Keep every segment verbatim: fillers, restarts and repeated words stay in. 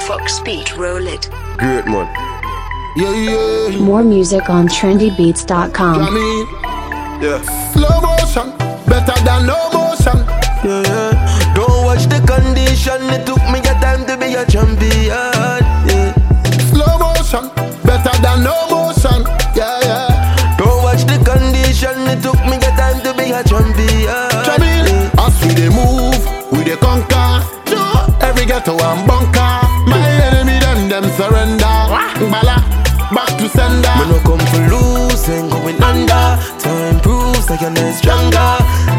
Fox Beat, roll it. Great man. Yeah, yeah. More music on trendy beats dot com. Jamie. Yeah. Slow motion, better than no motion. Yeah, yeah. Don't watch the condition. It took me a time to be a champion. Yeah. Slow motion, better than no motion. Yeah, yeah. Don't watch the condition. It took me a time to be a champion. Jamil, Yeah. as we dey move, we dey conquer. Every ghetto and bunker. My enemy them them surrender. Bala, back to sender. Me no come for lose, ain't going under. Time proves I can get stronger.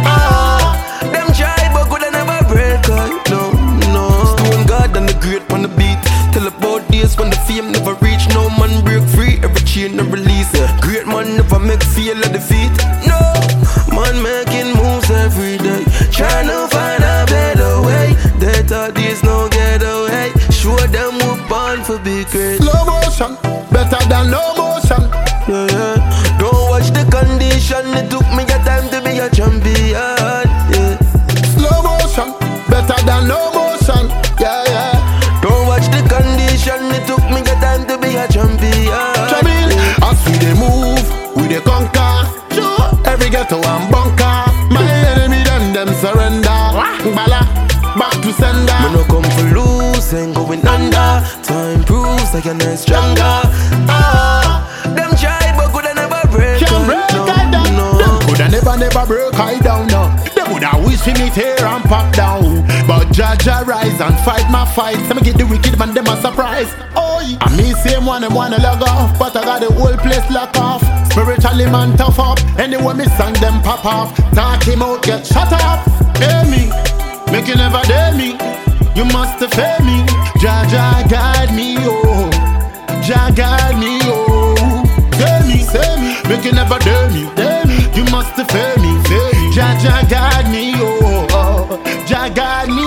Ah, them try but could I never break. I no, no. Stone God and the great on the beat. Tell about days when the fame never reach. No man break free, every chain no release. Great man never make feel a defeat. No, man making moves every day, trying to find a better way. They thought this no get away. Show them we're born for big great. Slow motion, better than no motion. Yeah, yeah. Don't watch the condition. It took me a time to be a champion. Yeah. Slow motion, better than no motion. Yeah, yeah. Don't watch the condition. It took me a time to be a champion. Jamil, as we dey move, we dey conquer. Every ghetto and bunker. My enemy them them surrender. Bala, back to sender. Me no come for lose, ain't going under. Time proves I can get stronger. Ah, them try but could I never break. Can't break no, I down. no. Them coulda never never break I down. No. Them woulda wish me tear and pop down. But Jaja rise and fight my fight. So me get the wicked man them a surprise. Oh, yeah. And me same one them wanna log off, but I got the whole place lock off. Spiritually man tough up. Anyway me song them pop off. Talk him out get shut up. Hear me, make you never dare me. You must have failed me. Jaja guide me, oh. Jah guide me, oh. Tell me, say me, make you never dare me, dare me. You must have failed me, fail me. Jah Jah guide me, oh, oh. Jah guide me,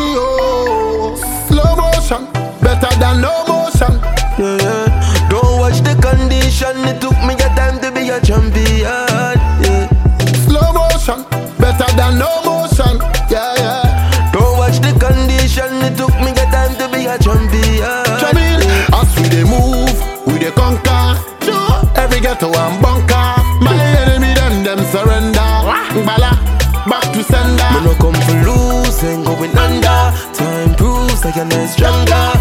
oh. Slow motion, better than no motion. Yeah, yeah. Don't watch the condition. It took me a time to be a champion. Yeah. Slow motion, better than no motion. Yeah, yeah. Don't watch the condition. It took me a time to be a champion. Jamil, as we dey move, we dey conquer. Every ghetto and bunker. My enemy them them surrender. Bala, back to sender. Me no come for lose, ain't going under. Time proves I can get stronger.